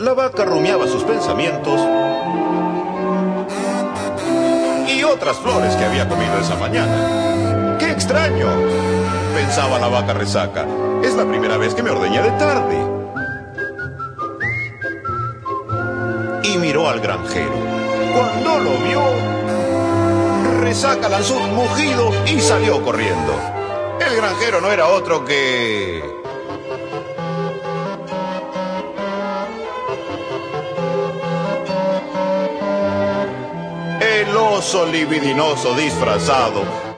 La vaca rumiaba sus pensamientos y otras flores que había comido esa mañana. ¡Qué extraño!, pensaba la vaca resaca. Es la primera vez que me ordeña de tarde. Y miró al granjero. Cuando lo vio, Resaca lanzó un mugido y salió corriendo. El granjero no era otro que... el oso libidinoso disfrazado